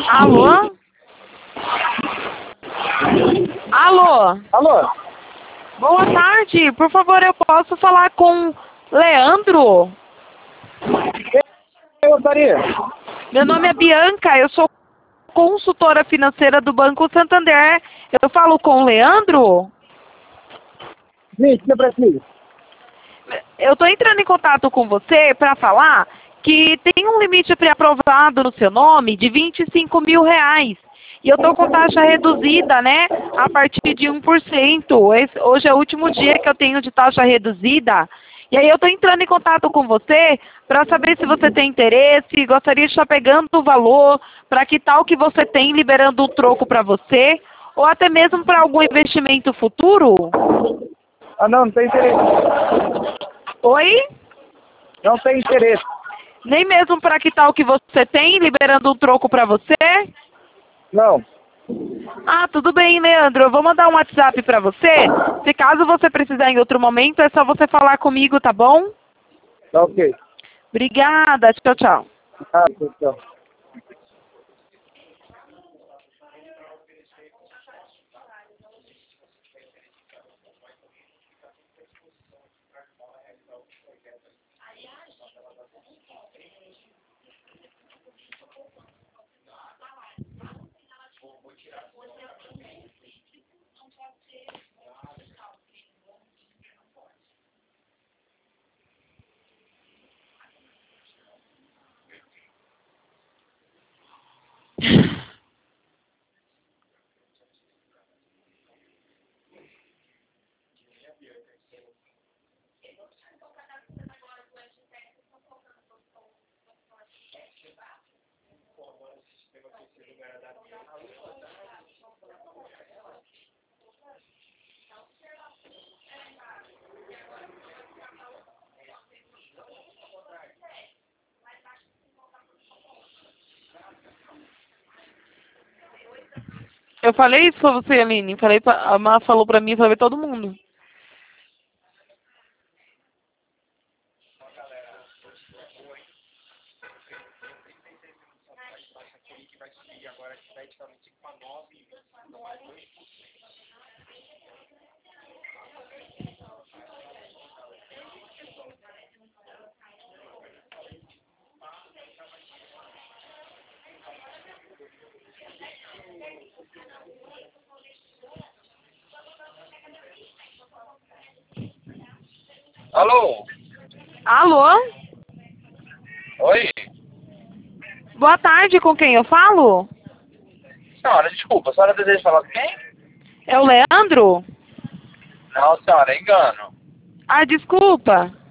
Alô? Alô? Alô? Boa tarde. Por favor, eu posso falar com Leandro? Quem gostaria? Meu nome é Bianca, eu sou consultora financeira do Banco Santander. Eu falo com o Leandro? Sim, o que você precisa? Eu estou entrando em contato com você para falar que tem um limite pré-aprovado no seu nome de R$ 25.000. E eu estou com taxa reduzida, né? A partir de 1%. Hoje é o último dia que eu tenho de taxa reduzida. E aí eu estou entrando em contato com você para saber se você tem interesse, gostaria de estar pegando o valor para quitar o que você tem, liberando um troco para você, ou até mesmo para algum investimento futuro. Ah, não tem interesse. Oi? Não tem interesse. Nem mesmo para quitar o que você tem, liberando um troco para você? Não. Ah, tudo bem, Leandro. Eu vou mandar um WhatsApp para você. Se caso você precisar em outro momento, é só você falar comigo, tá bom? Tá ok. Obrigada. Tchau, tchau. Ah, então. Eu falei isso pra você, Aline. A Má falou pra mim, falei pra todo mundo. Alô? Alô? Oi? Boa tarde, com quem eu falo? Senhora, desculpa, a senhora deseja falar com quem? É o Leandro? Não, senhora, é engano. Ah, desculpa.